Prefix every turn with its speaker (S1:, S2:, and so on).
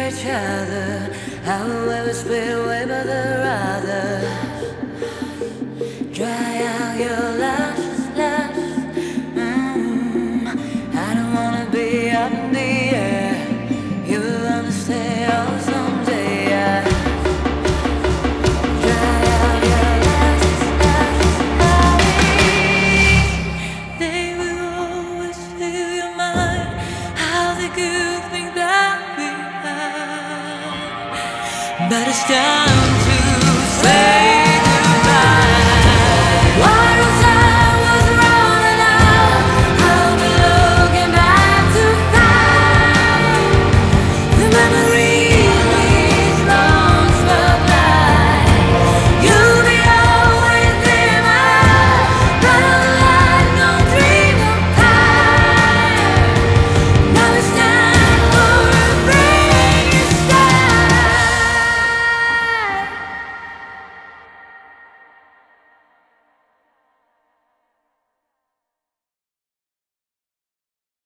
S1: each other. I will ever split away, but the rather dry out your last. I don't wanna be up in the air. You will understand oh, someday. Dry out your last. They will always fill your mind. How the good thing that we had. But it's time to say